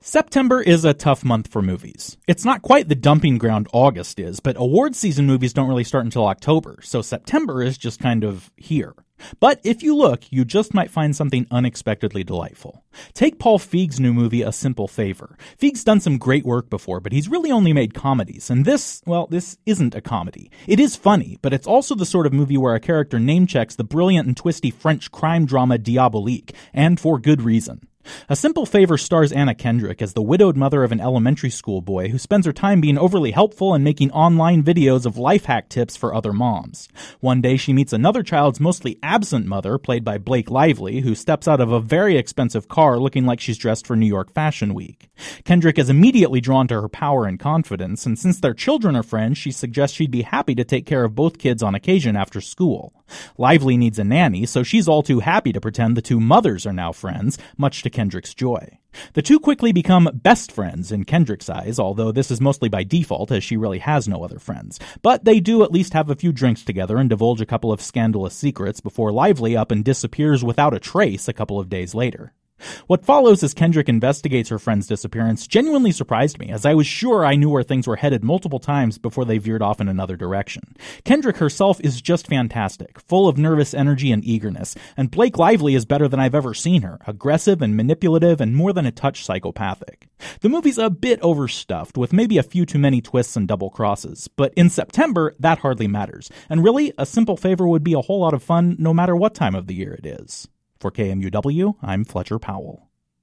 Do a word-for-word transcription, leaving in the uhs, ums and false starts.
September is a tough month for movies. It's not quite the dumping ground August is, but award season movies don't really start until October, so September is just kind of here. But if you look, you just might find something unexpectedly delightful. Take Paul Feig's new movie, A Simple Favor. Feig's done some great work before, but he's really only made comedies, and this, well, this isn't a comedy. It is funny, but it's also the sort of movie where a character name-checks the brilliant and twisty French crime drama Diabolique, and for good reason. A Simple Favor stars Anna Kendrick as the widowed mother of an elementary school boy who spends her time being overly helpful and making online videos of life hack tips for other moms. One day she meets another child's mostly absent mother, played by Blake Lively, who steps out of a very expensive car looking like she's dressed for New York Fashion Week. Kendrick is immediately drawn to her power and confidence, and since their children are friends, she suggests she'd be happy to take care of both kids on occasion after school. Lively needs a nanny, so she's all too happy to pretend the two mothers are now friends, much to Kendrick's joy. The two quickly become best friends in Kendrick's eyes, although this is mostly by default as she really has no other friends. But they do at least have a few drinks together and divulge a couple of scandalous secrets before Lively up and disappears without a trace a couple of days later. What follows as Kendrick investigates her friend's disappearance genuinely surprised me, as I was sure I knew where things were headed multiple times before they veered off in another direction. Kendrick herself is just fantastic, full of nervous energy and eagerness, and Blake Lively is better than I've ever seen her, aggressive and manipulative and more than a touch psychopathic. The movie's a bit overstuffed, with maybe a few too many twists and double crosses, but in September, that hardly matters, and really, A Simple Favor would be a whole lot of fun no matter what time of the year it is. For K M U W, I'm Fletcher Powell.